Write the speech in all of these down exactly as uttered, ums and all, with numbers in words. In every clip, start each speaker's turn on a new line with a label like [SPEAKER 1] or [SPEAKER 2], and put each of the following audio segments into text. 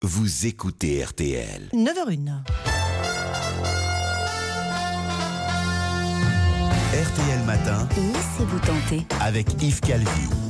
[SPEAKER 1] Vous écoutez R T L.
[SPEAKER 2] neuf heures une.
[SPEAKER 1] R T L Matin.
[SPEAKER 3] Laissez-vous tenter.
[SPEAKER 1] Avec Yves Calvi.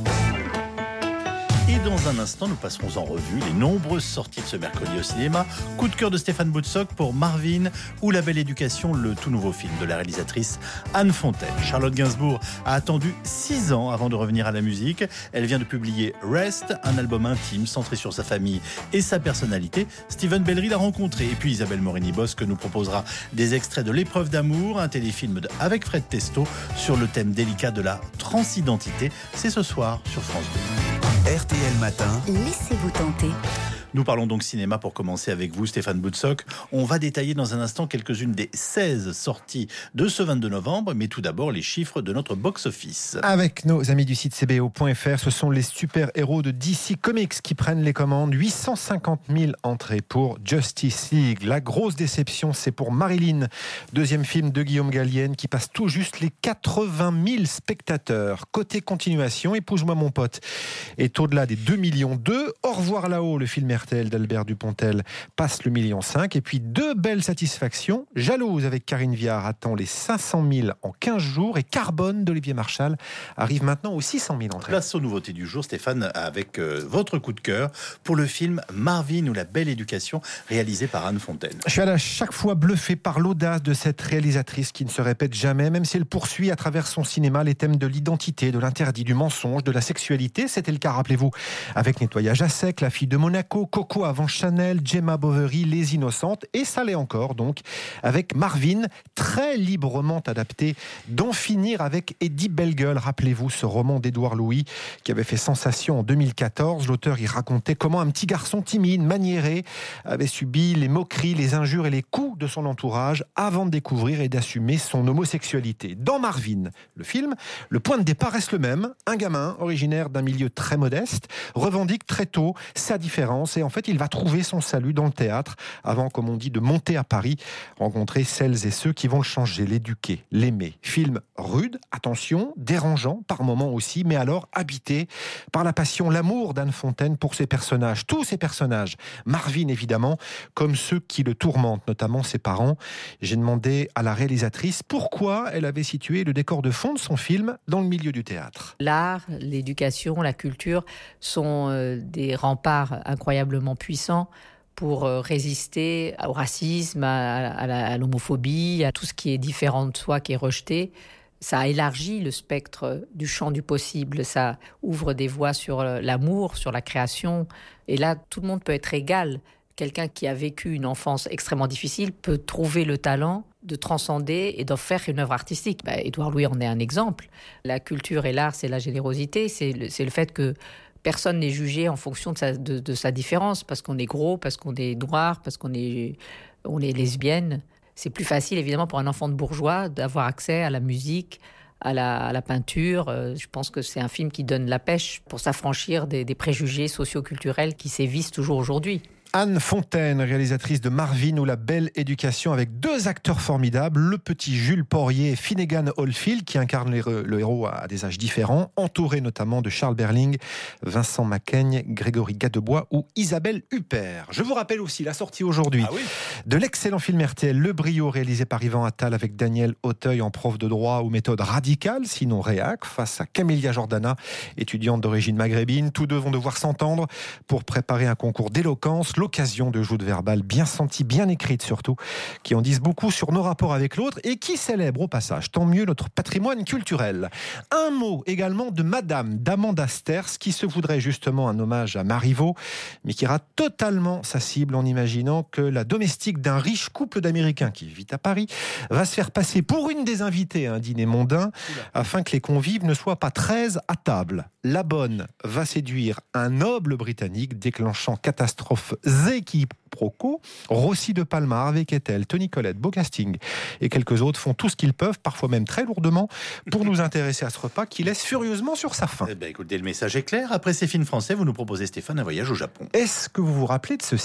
[SPEAKER 4] Et dans un instant, nous passerons en revue les nombreuses sorties de ce mercredi au cinéma. Coup de cœur de Stéphane Boutsock pour Marvin ou La Belle Éducation, le tout nouveau film de la réalisatrice Anne Fontaine. Charlotte Gainsbourg a attendu six ans avant de revenir à la musique. Elle vient de publier Rest, un album intime centré sur sa famille et sa personnalité. Steven Bellery l'a rencontré. Et puis Isabelle Morini-Bosque nous proposera des extraits de L'épreuve d'amour, un téléfilm de avec Fred Testo sur le thème délicat de la transidentité. C'est ce soir sur France deux.
[SPEAKER 1] R T L Matin.
[SPEAKER 3] Laissez-vous tenter.
[SPEAKER 4] Nous parlons donc cinéma pour commencer avec vous, Stéphane Boutsock. On va détailler dans un instant quelques-unes des seize sorties de ce vingt-deux novembre, mais tout d'abord les chiffres de notre box-office.
[SPEAKER 5] Avec nos amis du site C B O point F R, ce sont les super-héros de D C Comics qui prennent les commandes. huit cent cinquante mille entrées pour Justice League. La grosse déception, c'est pour Marilyn, deuxième film de Guillaume Gallienne qui passe tout juste les quatre-vingt mille spectateurs. Côté continuation, Épouse-moi mon pote est au-delà des deux millions deux. Au revoir là-haut, le film R T L d'Albert Dupontel passe le million cinq. Et puis deux belles satisfactions. Jalouse avec Karine Viard attend les cinq cent mille en quinze jours. Et Carbone d'Olivier Marchal arrive maintenant aux six cent mille entrées.
[SPEAKER 4] Place aux nouveautés du jour, Stéphane, avec euh, votre coup de cœur pour le film Marvin ou La Belle Éducation, réalisé par Anne Fontaine.
[SPEAKER 5] Je suis à chaque fois bluffé par l'audace de cette réalisatrice qui ne se répète jamais, même si elle poursuit à travers son cinéma les thèmes de l'identité, de l'interdit, du mensonge, de la sexualité. C'était le cas, rappelez-vous, avec Nettoyage à sec, La fille de Monaco, Coco avant Chanel, Gemma Bovary, Les Innocentes, et ça l'est encore donc avec Marvin, très librement adapté, d'en finir avec Eddie Bellegueule. Rappelez-vous ce roman d'Édouard Louis qui avait fait sensation en deux mille quatorze. L'auteur y racontait comment un petit garçon timide, maniéré, avait subi les moqueries, les injures et les coups de son entourage avant de découvrir et d'assumer son homosexualité. Dans Marvin, le film, le point de départ reste le même. Un gamin originaire d'un milieu très modeste revendique très tôt sa différence et en fait il va trouver son salut dans le théâtre avant, comme on dit, de monter à Paris, rencontrer celles et ceux qui vont le changer, l'éduquer, l'aimer. Film rude, attention, dérangeant par moments aussi, mais alors habité par la passion, l'amour d'Anne Fontaine pour ses personnages, tous ses personnages. Marvin évidemment, comme ceux qui le tourmentent, notamment ses parents. J'ai demandé à la réalisatrice pourquoi elle avait situé le décor de fond de son film dans le milieu du théâtre.
[SPEAKER 6] L'art, l'éducation, la culture sont euh, des remparts incroyablement puissants pour euh, résister au racisme, à, à, la, à l'homophobie, à tout ce qui est différent de soi, qui est rejeté. Ça élargit le spectre du champ du possible, ça ouvre des voies sur l'amour, sur la création. Et là, tout le monde peut être égal. Quelqu'un qui a vécu une enfance extrêmement difficile peut trouver le talent de transcender et d'en faire une œuvre artistique. Bah, Édouard Louis en est un exemple. La culture et l'art, c'est la générosité, c'est le, c'est le fait que personne n'est jugé en fonction de sa, de, de sa différence, parce qu'on est gros, parce qu'on est noir, parce qu'on est, on est lesbienne. C'est plus facile, évidemment, pour un enfant de bourgeois d'avoir accès à la musique, à la, à la peinture. Euh, je pense que c'est un film qui donne la pêche pour s'affranchir des, des préjugés socio-culturels qui sévissent toujours aujourd'hui.
[SPEAKER 5] Anne Fontaine, réalisatrice de Marvin ou La Belle Éducation, avec deux acteurs formidables, le petit Jules Porrier et Finnegan Oldfield, qui incarnent le héros à des âges différents, entourés notamment de Charles Berling, Vincent Macaigne, Grégory Gadebois ou Isabelle Huppert. Je vous rappelle aussi la sortie aujourd'hui ah oui. de l'excellent film R T L Le Brio, réalisé par Yvan Attal avec Daniel Auteuil en prof de droit ou méthode radicale, sinon réac, face à Camélia Jordana, étudiante d'origine maghrébine. Tous deux vont devoir s'entendre pour préparer un concours d'éloquence. L'occasion de joutes verbales bien senties, bien écrites surtout, qui en disent beaucoup sur nos rapports avec l'autre et qui célèbrent au passage, tant mieux, notre patrimoine culturel. Un mot également de Madame d'Amanda Sters, qui se voudrait justement un hommage à Marivaux, mais qui rate totalement sa cible en imaginant que la domestique d'un riche couple d'Américains qui vit à Paris va se faire passer pour une des invitées à un dîner mondain, afin que les convives ne soient pas treize à table. La bonne va séduire un noble britannique, déclenchant catastrophe quiproquo. Rossi de Palma, Harvey Keitel, Tony Collette, Beau Casting et quelques autres font tout ce qu'ils peuvent, parfois même très lourdement, pour nous intéresser à ce repas qui laisse furieusement sur sa faim.
[SPEAKER 4] Eh ben, écoutez, le message est clair. Après ces films français, vous nous proposez, Stéphane, un voyage au Japon.
[SPEAKER 5] Est-ce que vous vous rappelez de ceci ?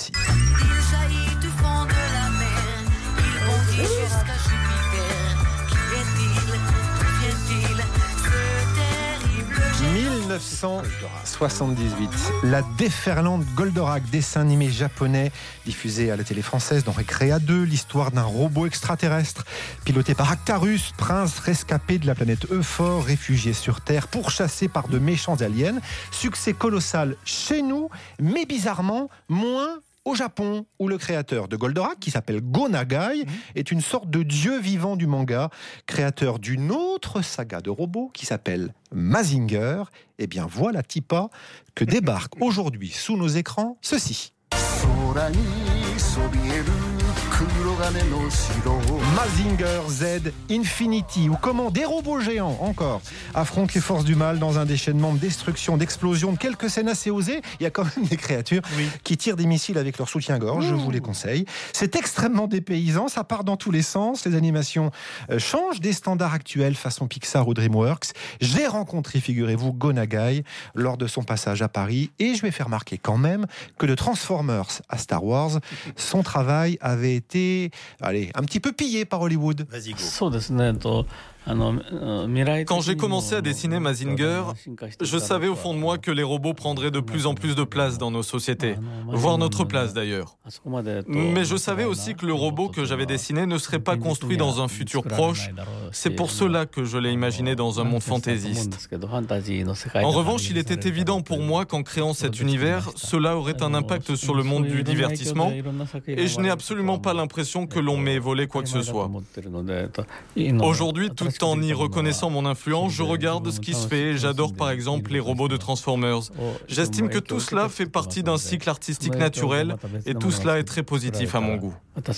[SPEAKER 5] neuf cent soixante-dix-huit. La déferlante Goldorak, dessin animé japonais diffusé à la télé française dans Récréa deux, l'histoire d'un robot extraterrestre piloté par Actarus, prince rescapé de la planète Euphor, réfugié sur Terre, pourchassé par de méchants aliens. Succès colossal chez nous, mais bizarrement moins au Japon, où le créateur de Goldorak, qui s'appelle Go Nagai, mmh. est une sorte de dieu vivant du manga, créateur d'une autre saga de robots qui s'appelle Mazinger. Et bien voilà, Tipa, que débarque aujourd'hui sous nos écrans ceci. Mazinger Z Infinity, ou comment des robots géants encore affrontent les forces du mal dans un déchaînement de destruction, d'explosion, de quelques scènes assez osées. Il y a quand même des créatures oui. qui tirent des missiles avec leur soutien-gorge, mmh. je vous les conseille. C'est extrêmement dépaysant, ça part dans tous les sens, les animations euh, changent des standards actuels façon Pixar ou DreamWorks. J'ai rencontré, figurez-vous, Go Nagai lors de son passage à Paris, et je vais faire remarquer quand même que de Transformers à Star Wars, son travail avait été, allez, un petit peu pillé par Hollywood.
[SPEAKER 4] Vas-y, Go.
[SPEAKER 2] Quand j'ai commencé à dessiner Mazinger, je savais au fond de moi que les robots prendraient de plus en plus de place dans nos sociétés, voire notre place d'ailleurs. Mais je savais aussi que le robot que j'avais dessiné ne serait pas construit dans un futur proche. C'est pour cela que je l'ai imaginé dans un monde fantaisiste. En revanche, il était évident pour moi qu'en créant cet univers, cela aurait un impact sur le monde du divertissement, et je n'ai absolument pas l'impression que l'on m'ait volé quoi que ce soit. Aujourd'hui, tout en y reconnaissant mon influence, je regarde ce qui se fait et j'adore par exemple les robots de Transformers. J'estime que tout cela fait partie d'un cycle artistique naturel et tout cela est très positif à mon goût.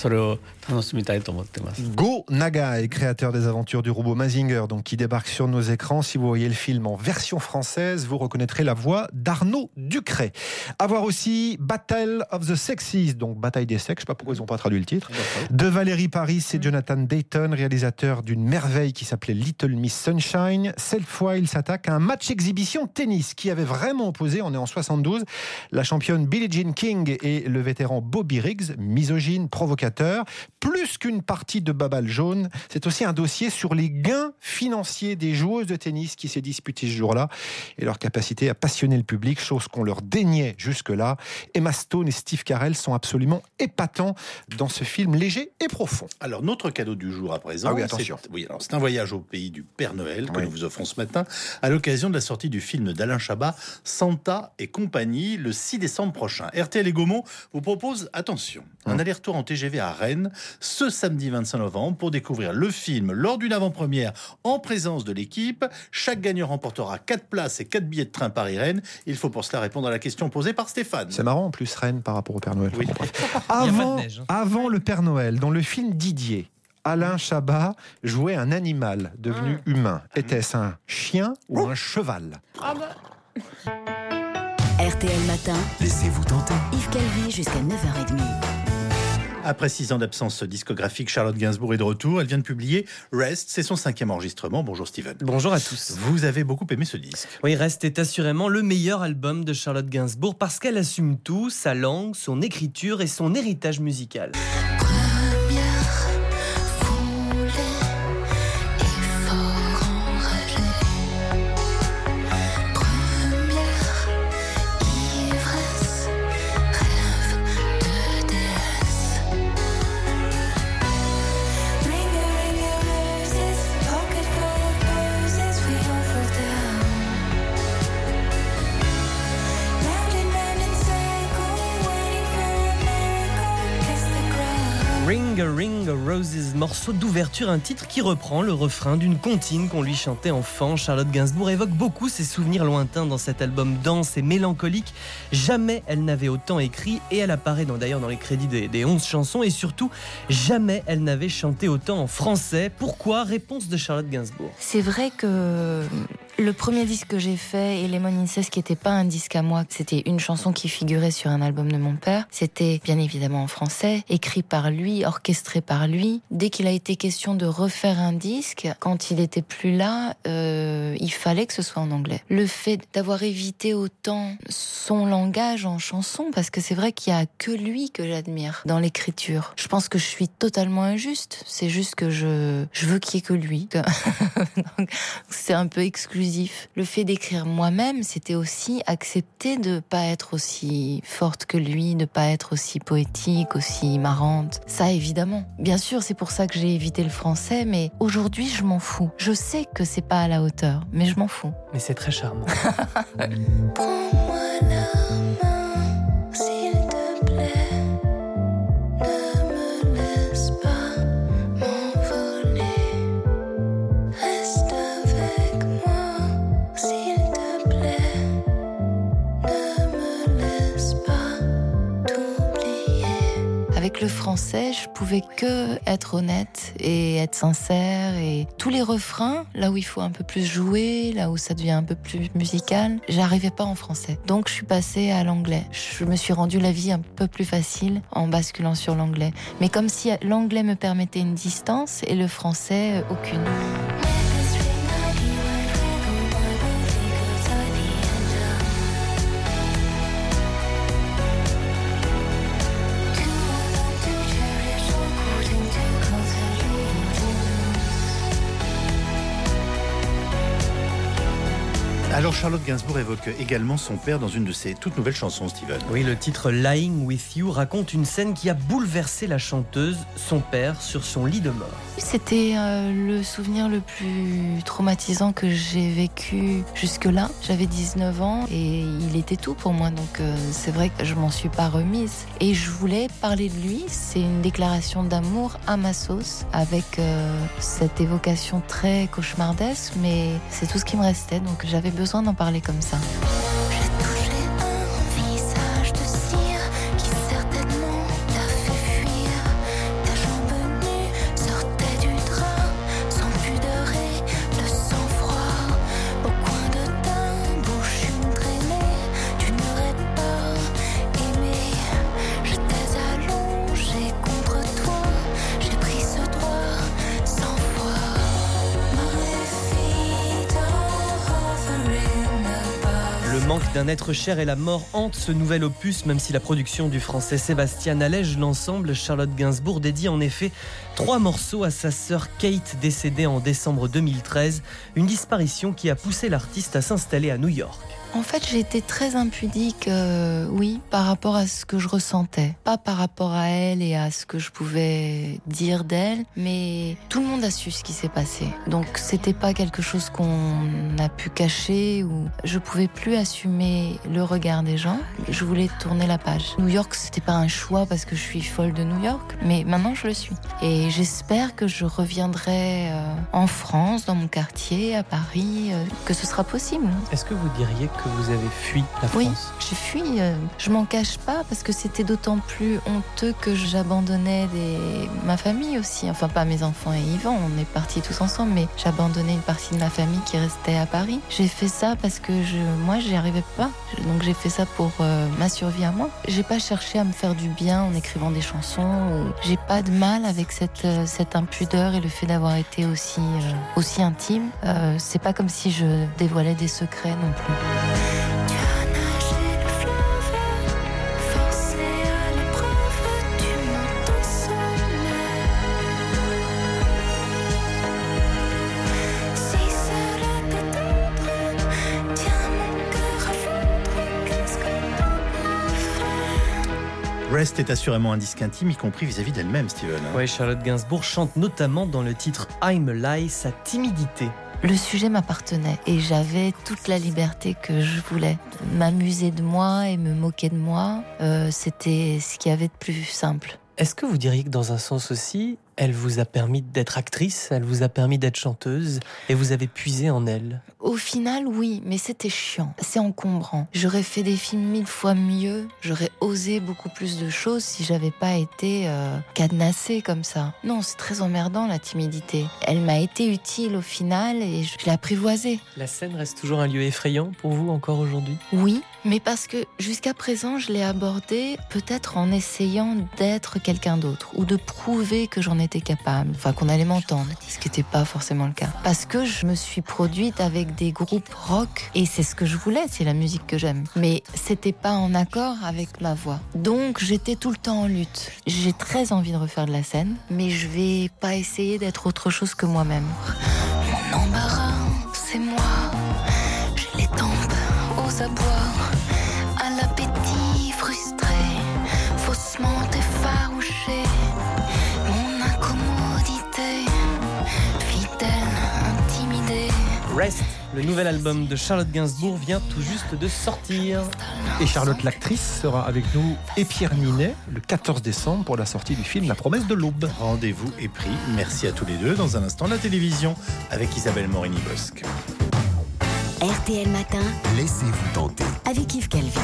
[SPEAKER 5] Go Nagai, créateur des aventures du robot Mazinger, donc, qui débarque sur nos écrans. Si vous voyez le film en version française, vous reconnaîtrez la voix d'Arnaud Ducret. À voir aussi Battle of the Sexes, donc Bataille des sexes, je ne sais pas pourquoi ils n'ont pas traduit le titre, de Valérie Paris et Jonathan Dayton, réalisateur d'une merveille qui s'appelait Little Miss Sunshine. Cette fois, il s'attaque à un match exhibition tennis qui avait vraiment opposé, on est en soixante-douze, la championne Billie Jean King et le vétéran Bobby Riggs, misogyne, provocateur. Plus qu'une partie de baballe jaune, c'est aussi un dossier sur les gains financiers des joueuses de tennis qui s'est disputé ce jour-là et leur capacité à passionner le public, chose qu'on leur déniait jusque-là. Emma Stone et Steve Carell sont absolument épatants dans ce film léger et profond.
[SPEAKER 4] Alors, notre cadeau du jour à présent,
[SPEAKER 5] ah oui, attention.
[SPEAKER 4] C'est, oui, alors, c'est un voyage au pays du Père Noël que
[SPEAKER 5] oui.
[SPEAKER 4] nous vous offrons ce matin à l'occasion de la sortie du film d'Alain Chabat, Santa et compagnie, le six décembre prochain. R T L et Gaumont vous propose, attention, un hum. aller-retour en T G V à Rennes ce samedi vingt-cinq novembre pour découvrir le film lors d'une avant-première en présence de l'équipe. Chaque gagnant remportera quatre places et quatre billets de train Paris-Rennes. Il faut pour cela répondre à la question posée par Stéphane.
[SPEAKER 5] C'est marrant en plus, Rennes par rapport au Père Noël.
[SPEAKER 4] Oui.
[SPEAKER 5] Avant, neige, hein. avant le Père Noël, dans le film Didier, Alain Chabat jouait un animal devenu mmh. humain. Était-ce un chien ou un cheval ?
[SPEAKER 3] ah bah. R T L Matin.
[SPEAKER 1] Laissez-vous tenter.
[SPEAKER 3] Yves Calvi jusqu'à neuf heures trente.
[SPEAKER 4] Après six ans d'absence discographique, Charlotte Gainsbourg est de retour. Elle vient de publier Rest, c'est son cinquième enregistrement. Bonjour Steven.
[SPEAKER 7] Bonjour à tous.
[SPEAKER 4] Vous avez beaucoup aimé ce disque.
[SPEAKER 7] Oui, Rest est assurément le meilleur album de Charlotte Gainsbourg parce qu'elle assume tout, sa langue, son écriture et son héritage musical. Ring a Ring a Roses, morceau d'ouverture, un titre qui reprend le refrain d'une comptine qu'on lui chantait enfant. Charlotte Gainsbourg évoque beaucoup ses souvenirs lointains dans cet album dense et mélancolique. Jamais elle n'avait autant écrit et elle apparaît dans, d'ailleurs dans les crédits des, des onze chansons et surtout, jamais elle n'avait chanté autant en français. Pourquoi ? Réponse de Charlotte Gainsbourg.
[SPEAKER 8] C'est vrai que le premier disque que j'ai fait, Lemon Incest, qui n'était pas un disque à moi, c'était une chanson qui figurait sur un album de mon père. C'était bien évidemment en français, écrit par lui, orchestré par lui. Dès qu'il a été question de refaire un disque, quand il était plus là, euh, il fallait que ce soit en anglais. Le fait d'avoir évité autant son langage en chanson, parce que c'est vrai qu'il n'y a que lui que j'admire dans l'écriture. Je pense que je suis totalement injuste. C'est juste que je, je veux qu'il n'y ait que lui. Donc, c'est un peu exclusif inclusif. Le fait d'écrire moi-même, c'était aussi accepter de pas être aussi forte que lui, de pas être aussi poétique, aussi marrante. Ça, évidemment. Bien sûr, c'est pour ça que j'ai évité le français, mais aujourd'hui, je m'en fous. Je sais que c'est pas à la hauteur, mais je m'en fous.
[SPEAKER 7] Mais c'est très charmant.
[SPEAKER 9] Prends-moi la main, s'il te plaît. Ne me laisse pas m'envoler. Reste avec moi, s'il te plaît. Ne me laisse pas t'oublier.
[SPEAKER 8] Avec le français, je pouvais que être honnête et être sincère, et tous les refrains, là où il faut un peu plus jouer, là où ça devient un peu plus musical, j'arrivais pas en français. Donc je suis passée à l'anglais. Je me suis rendu la vie un peu plus facile en basculant sur l'anglais. Mais comme si l'anglais me permettait une distance et le français, aucune.
[SPEAKER 4] Alors Charlotte Gainsbourg évoque également son père dans une de ses toutes nouvelles chansons, Steven.
[SPEAKER 7] Oui, le titre Lying With You raconte une scène qui a bouleversé la chanteuse, son père, sur son lit de mort.
[SPEAKER 8] C'était euh, le souvenir le plus traumatisant que j'ai vécu jusque-là. J'avais dix-neuf ans et il était tout pour moi, donc euh, c'est vrai que je m'en suis pas remise. Et je voulais parler de lui, c'est une déclaration d'amour à ma sauce, avec euh, cette évocation très cauchemardesque, mais c'est tout ce qui me restait, donc j'avais besoin d'en parler comme ça.
[SPEAKER 9] J'ai touché un visage de cire qui certainement t'a fait fuir. Ta jambe nue sortait du drap, sans pudeur et de sang-froid. Au coin de ta bouche une traînée, tu n'aurais pas aimé. Je t'ai allongé contre toi, j'ai pris ce droit sans foi.
[SPEAKER 7] Le manque d'un être cher et la mort hantent ce nouvel opus, même si la production du français Sébastien allège l'ensemble. Charlotte Gainsbourg dédie en effet trois morceaux à sa sœur Kate, décédée en décembre deux mille treize, une disparition qui a poussé l'artiste à s'installer à New York.
[SPEAKER 8] En fait, j'ai été très impudique, euh, oui, par rapport à ce que je ressentais. Pas par rapport à elle et à ce que je pouvais dire d'elle, mais tout le monde a su ce qui s'est passé. Donc, c'était pas quelque chose qu'on a pu cacher, ou je pouvais plus assumer le regard des gens. Je voulais tourner la page. New York, c'était pas un choix parce que je suis folle de New York, mais maintenant je le suis. Et j'espère que je reviendrai euh, en France, dans mon quartier, à Paris, euh, que ce sera possible.
[SPEAKER 7] Est-ce que vous diriez que vous avez fui la France?
[SPEAKER 8] Oui, j'ai fui. Euh, je m'en cache pas parce que c'était d'autant plus honteux que j'abandonnais des... ma famille aussi. Enfin, pas mes enfants et Yvan, on est partis tous ensemble, mais j'abandonnais une partie de ma famille qui restait à Paris. J'ai fait ça parce que je... moi, j'y arrivais pas. Donc j'ai fait ça pour euh, ma survie à moi. J'ai pas cherché à me faire du bien en écrivant des chansons. Ou... J'ai pas de mal avec cette, euh, cette impudeur et le fait d'avoir été aussi, euh, aussi intime. Euh, c'est pas comme si je dévoilais des secrets non plus.
[SPEAKER 9] Tu as nagé le fleuve, forcé à l'épreuve, tu montes au sommet. Si cela t'étonne, tiens mon cœur à fondre, qu'est-ce que t'en fais?
[SPEAKER 4] Rest est assurément un disque intime, y compris vis-à-vis d'elle-même, Steven.
[SPEAKER 7] Oui, Charlotte Gainsbourg chante notamment dans le titre I'm a Lie sa timidité.
[SPEAKER 8] Le sujet m'appartenait et j'avais toute la liberté que je voulais. M'amuser de moi et me moquer de moi, euh, c'était ce qu'il y avait de plus simple.
[SPEAKER 7] Est-ce que vous diriez que dans un sens aussi, elle vous a permis d'être actrice, elle vous a permis d'être chanteuse et vous avez puisé en elle?
[SPEAKER 8] Au final, oui, mais c'était chiant. C'est encombrant. J'aurais fait des films mille fois mieux. J'aurais osé beaucoup plus de choses si j'avais pas été euh, cadenassée comme ça. Non, c'est très emmerdant, la timidité. Elle m'a été utile au final et je l'ai apprivoisée.
[SPEAKER 7] La scène reste toujours un lieu effrayant pour vous encore aujourd'hui?
[SPEAKER 8] Oui, mais parce que jusqu'à présent, je l'ai abordée peut-être en essayant d'être quelqu'un d'autre ou de prouver que j'en étais capable, enfin qu'on allait m'entendre, ce qui n'était pas forcément le cas. Parce que je me suis produite avec des groupes rock et c'est ce que je voulais, c'est la musique que j'aime. Mais c'était pas en accord avec ma voix. Donc j'étais tout le temps en lutte. J'ai très envie de refaire de la scène, mais je vais pas essayer d'être autre chose que moi-même.
[SPEAKER 9] Mon embarras, c'est moi. choses à boire, à l'appétit frustré, faussement effarouché, mon incommodité, fidèle, intimidée.
[SPEAKER 7] Rest, le nouvel album de Charlotte Gainsbourg vient tout juste de sortir.
[SPEAKER 5] Et Charlotte, l'actrice, sera avec nous et Pierre Ninet le quatorze décembre pour la sortie du film La promesse de l'aube.
[SPEAKER 4] Rendez-vous est pris. Merci à tous les deux. Dans un instant, la télévision avec Isabelle Morini-Bosque.
[SPEAKER 3] R T L Matin,
[SPEAKER 1] Laissez-vous tenter.
[SPEAKER 3] avec Yves Calvi.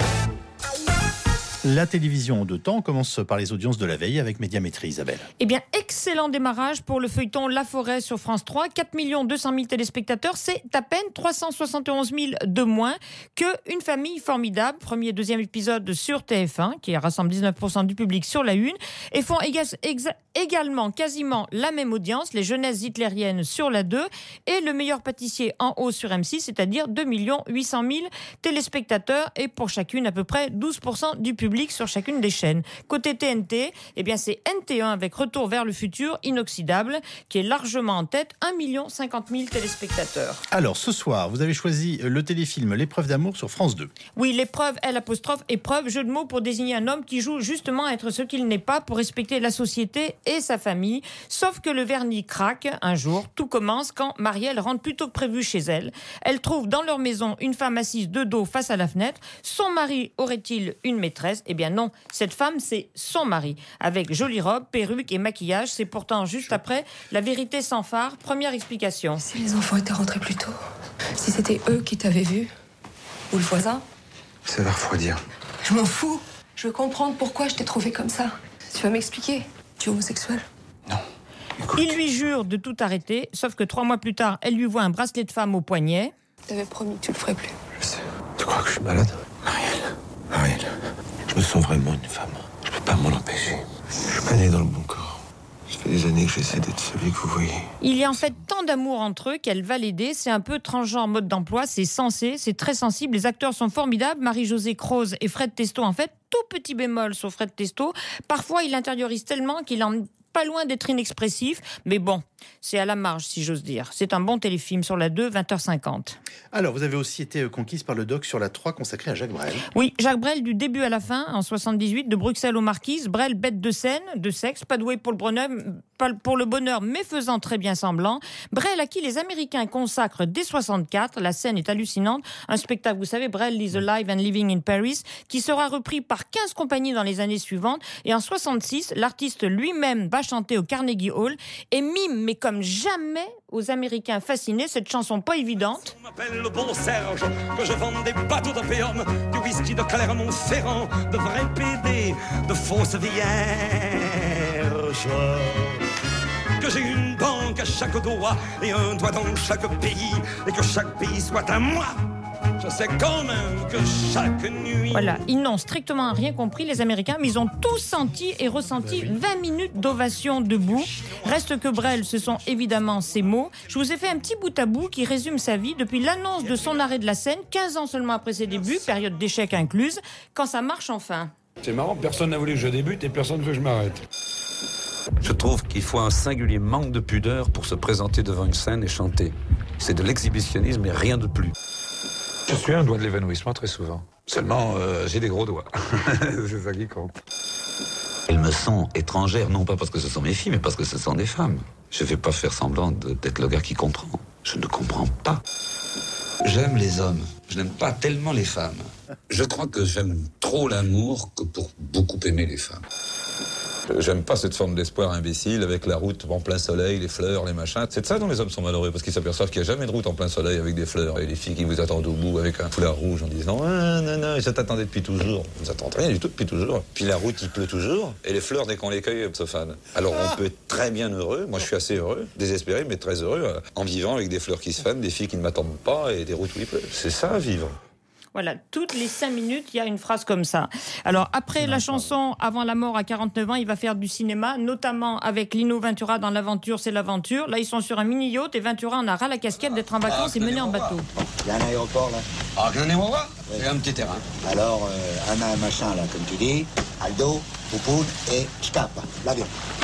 [SPEAKER 4] La télévision en deux temps, on commence par les audiences de la veille avec Médiamétrie, Isabelle.
[SPEAKER 10] Eh bien, excellent démarrage pour le feuilleton La Forêt sur France trois. quatre millions deux cent mille téléspectateurs, c'est à peine trois cent soixante et onze mille de moins que Une famille formidable, premier et deuxième épisode sur T F un, qui rassemble dix-neuf pour cent du public sur la une, et font éga- exa- également quasiment la même audience, Les Jeunesses hitlériennes sur la deux, et Le meilleur pâtissier en haut sur M six, c'est-à-dire deux millions huit cent mille téléspectateurs, et pour chacune à peu près douze pour cent du public sur chacune des chaînes. Côté T N T, eh bien c'est N T un avec Retour vers le futur inoxydable qui est largement en tête, un million cinquante mille téléspectateurs.
[SPEAKER 4] Alors ce soir, vous avez choisi le téléfilm L'épreuve d'amour sur France deux.
[SPEAKER 10] Oui, l'épreuve, L apostrophe, épreuve, jeu de mots pour désigner un homme qui joue justement à être ce qu'il n'est pas pour respecter la société et sa famille. Sauf que le vernis craque un jour. Tout commence quand Marielle rentre plus tôt que prévu chez elle. Elle trouve dans leur maison une femme assise de dos face à la fenêtre. Son mari aurait-il une maîtresse ? Eh bien non, cette femme, c'est son mari. Avec jolie robe, perruque et maquillage. C'est pourtant juste après la vérité sans phare. Première explication.
[SPEAKER 11] Si les enfants étaient rentrés plus tôt, si c'était eux qui t'avaient vu, ou le voisin.
[SPEAKER 12] Ça va refroidir.
[SPEAKER 11] Je m'en fous. Je veux comprendre pourquoi je t'ai trouvé comme ça. Tu vas m'expliquer. Tu es homosexuel ?
[SPEAKER 12] Non. Écoute.
[SPEAKER 10] Il lui jure de tout arrêter, sauf que trois mois plus tard, elle lui voit un bracelet de femme au poignet.
[SPEAKER 11] T'avais promis que tu le ferais plus.
[SPEAKER 12] Je sais. Tu crois que je suis malade ? Marielle. Marielle. Je me sens vraiment une femme. Je peux pas m'en empêcher. Je suis pas né dans le bon corps. Ça fait des années que j'essaie d'être celui que vous voyez.
[SPEAKER 10] Il y a en fait tant d'amour entre eux qu'elle va l'aider. C'est un peu transgenre mode d'emploi, c'est sensé, c'est très sensible. Les acteurs sont formidables. Marie-Josée Croze et Fred Testo, en fait, tout petit bémol sur Fred Testo. Parfois, il intériorise tellement qu'il en pas loin d'être inexpressif, mais bon, c'est à la marge, si j'ose dire. C'est un bon téléfilm sur la deux, vingt heures cinquante.
[SPEAKER 4] Alors, vous avez aussi été conquise par le doc sur la trois consacré à Jacques Brel.
[SPEAKER 10] Oui, Jacques Brel du début à la fin, en soixante-dix-huit, de Bruxelles aux Marquises. Brel, bête de scène, de sexe, pas doué pour le bonheur, pas pour le bonheur, mais faisant très bien semblant. Brel, à qui les Américains consacrent dès soixante-quatre, la scène est hallucinante. Un spectacle, vous savez, Brel is alive and living in Paris, qui sera repris par quinze compagnies dans les années suivantes. Et en soixante-six, l'artiste lui-même va chanter au Carnegie Hall et mime, mais comme jamais, aux Américains fascinés, cette chanson pas évidente.
[SPEAKER 13] On m'appelle le bon Serge, que je vende des bateaux d'opium, du whisky de Clermont-Ferrand, de vrais P D, de fausses vierges. Que j'ai une banque à chaque doigt et un doigt dans chaque pays, et que chaque pays soit à moi. Je sais quand même que chaque nuit...
[SPEAKER 10] Voilà, ils n'ont strictement rien compris, les Américains, mais ils ont tous senti et ressenti vingt minutes d'ovation debout. Reste que Brel, ce sont évidemment ses mots. Je vous ai fait un petit bout à bout qui résume sa vie depuis l'annonce de son arrêt de la scène, quinze ans seulement après ses débuts, période d'échec incluse, quand ça marche enfin.
[SPEAKER 14] C'est marrant, personne n'a voulu que je débute et personne ne veut que je m'arrête.
[SPEAKER 15] Je trouve qu'il faut un singulier manque de pudeur pour se présenter devant une scène et chanter. C'est de l'exhibitionnisme et rien de plus.
[SPEAKER 14] Je suis un doigt de l'évanouissement très souvent. Seulement, euh, j'ai des gros doigts. C'est ça qui compte.
[SPEAKER 15] Elles me sont étrangères, non pas parce que ce sont mes filles, mais parce que ce sont des femmes. Je ne vais pas faire semblant de, d'être le gars qui comprend. Je ne comprends pas. J'aime les hommes. Je n'aime pas tellement les femmes. Je crois que j'aime trop l'amour que pour beaucoup aimer les femmes.
[SPEAKER 16] J'aime pas cette forme d'espoir imbécile avec la route en plein soleil, les fleurs, les machins. C'est de ça dont les hommes sont malheureux, parce qu'ils s'aperçoivent qu'il n'y a jamais de route en plein soleil avec des fleurs et les filles qui vous attendent au bout avec un foulard rouge en disant ah, non, non, je t'attendais depuis toujours. Vous attendez rien du tout depuis toujours. Puis la route, il pleut toujours et les fleurs, dès qu'on les cueille, elles se fanent. Alors on peut être très bien heureux, moi je suis assez heureux, désespéré, mais très heureux, euh, en vivant avec des fleurs qui se fanent, des filles qui ne m'attendent pas et des routes où il pleut. C'est ça, vivre.
[SPEAKER 10] Voilà, toutes les cinq minutes, il y a une phrase comme ça. Alors, après la chanson Avant la mort à quarante-neuf ans, il va faire du cinéma, notamment avec Lino Ventura dans L'aventure, c'est l'aventure. Là, ils sont sur un mini-yacht et Ventura en a ras la casquette d'être en vacances ah, et mené en bateau.
[SPEAKER 17] Il y a un aéroport, là.
[SPEAKER 18] Ah, qu'un aéroport
[SPEAKER 17] oui.
[SPEAKER 18] Et un petit terrain.
[SPEAKER 17] Alors, euh, un, un machin, là, comme tu dis, Aldo, Poupoune et Scap, l'avion.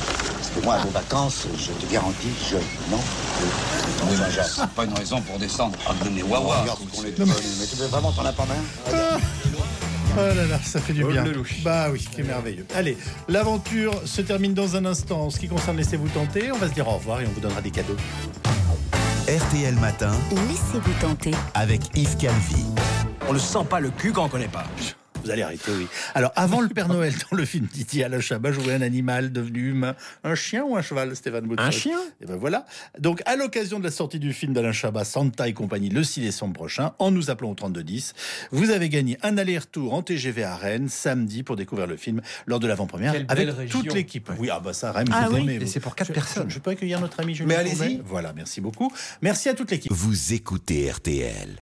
[SPEAKER 17] que moi, à vos vacances, je te garantis, je n'en peux plus.
[SPEAKER 15] Oui, mais c'est pas une raison pour descendre à donner wawa.
[SPEAKER 17] Regarde ce qu'on est donné. Mais tu veux vraiment t'en as pas marre?
[SPEAKER 4] Oh là là, ça fait du bien. Bah oui, c'est merveilleux. Allez, l'aventure se termine dans un instant. En ce qui concerne Laissez-vous tenter, on va se dire au revoir et on vous donnera des cadeaux.
[SPEAKER 1] R T L Matin.
[SPEAKER 3] Laissez-vous tenter.
[SPEAKER 1] Avec Yves Calvi.
[SPEAKER 18] On ne sent pas le cul quand on ne connaît pas.
[SPEAKER 4] Vous allez arrêter, oui. Alors, avant le Père Noël, dans le film Titi Alain Chabat jouait un animal devenu humain. Un chien ou un cheval, Stéphane Boutsock?
[SPEAKER 18] Un chien.
[SPEAKER 4] Et ben voilà. Donc, à l'occasion de la sortie du film d'Alain Chabat, Santa et compagnie, le six décembre prochain, en nous appelant au trente-deux dix, vous avez gagné un aller-retour en T G V à Rennes, samedi, pour découvrir le film lors de l'avant-première,
[SPEAKER 7] Quelle
[SPEAKER 4] avec
[SPEAKER 7] belle région.
[SPEAKER 4] toute l'équipe. Oui, ah bah ça, Rennes,
[SPEAKER 10] Ah
[SPEAKER 4] vous
[SPEAKER 10] oui.
[SPEAKER 4] aimez.
[SPEAKER 5] Et c'est pour quatre
[SPEAKER 4] Je-
[SPEAKER 5] personnes.
[SPEAKER 4] Je, je peux accueillir notre ami Julien
[SPEAKER 1] Mais allez-y.
[SPEAKER 4] Courbet? Voilà, merci beaucoup. Merci à toute l'équipe.
[SPEAKER 1] Vous écoutez R T L.